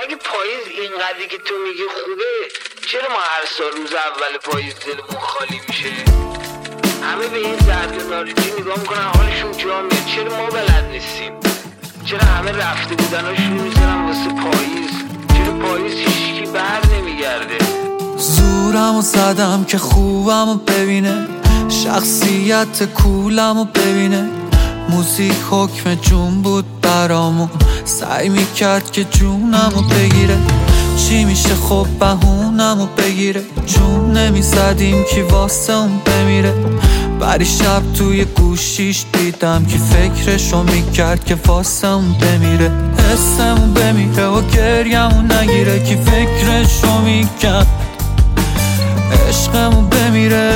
اگه پاییز اینقدری که تو میگی خوبه، چرا ما هر سال روز اول پاییز دلمون خالی میشه؟ همه به این زرد و نارنجی نگاه میکنن حالشون جا میاد، چرا ما بلد نیستیم؟ چرا همه رفته بودناشون میزنن واسه پاییز؟ چرا پاییز هیچکی بر نمیگرده؟ زورمو زدم که خوبمو ببینه، شخصیت کولمو ببینه. موزیک حکم جون بود برامون، سعی میکرد که جونمو بگیره. چی میشه خب بهونمو بگیره، جون نمیزدیم که واسه اون بمیره. بری شب توی گوشیش دیدم که فکرشو میکرد که واسه اون بمیره. حسمون بمیره و گریمون نگیره که فکرشو میکرد عشقمون بمیره.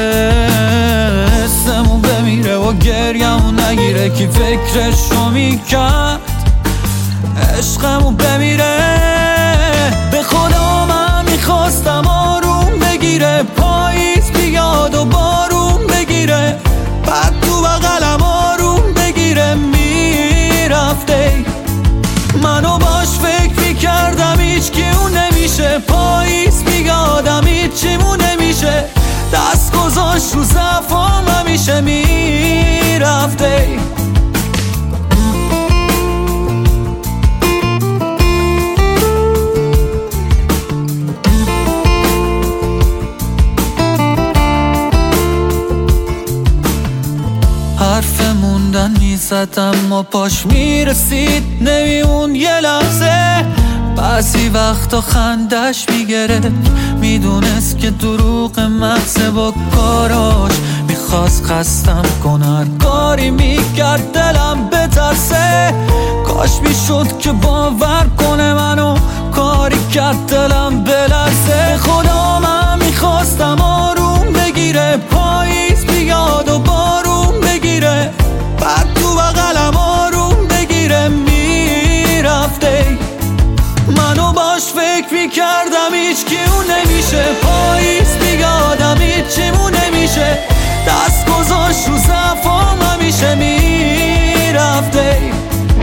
حسمون بمیره و گریمون نگیره که فکرشو میکرد عشقمون بمیره. به خدا من میخواستم آروم بگیره، پاییز بیاد و بارون بگیره، بعد تو بغلم آروم بگیره. میرفته منو باش فکر میکردم هیچکی اون نمیشه، پاییز بیادم هیچیمون نمیشه. دست گذاشت رو زفام همیشه میرفته. حرف موندن میزدم و پاش میرسید نمیمون یه لحظه. بعضی وقتا خندش میگرفت، میدونست که دروغ محضه با کاراش. میخواست خستم کنه، کاری میکرد دلم بترسه. کاش میشد که باور کنه منو، کاری کرد دلم بلرزه. خدا من میخواستم آروم بگیره، پاییز بیاد و بارون بگیره، بعد تو بغلم آروم بگیره. میرفته منو باش فکر میکردم هیچکی اون نمیشه، پاییز بیادم هیچیمون نمیشه. دست گذاشت رو زفام همیشه میرفته.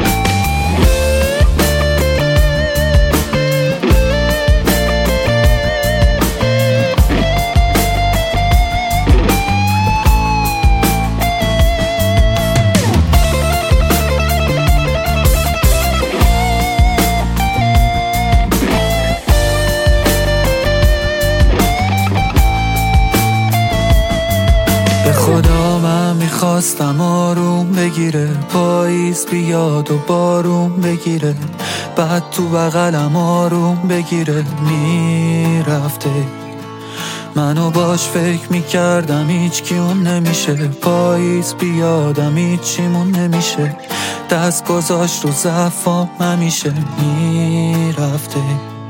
خدا من میخواستم آروم بگیره، پاییز بیاد و بارون بگیره، بعد تو بغلم آروم بگیره. میرفته منو باش فکر میکردم هیچکی اون نمیشه، پاییز بیادم هیچیمون نمیشه. دست گذاشت رو زفام همیشه میرفته.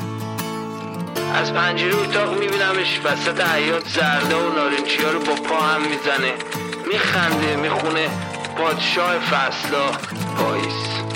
از پنجره اتاق میبینمش وسط حیاط زرده و نارنجی ها رو با پا هم میزنه، میخنده، میخونه پادشاه فصلا پاییز.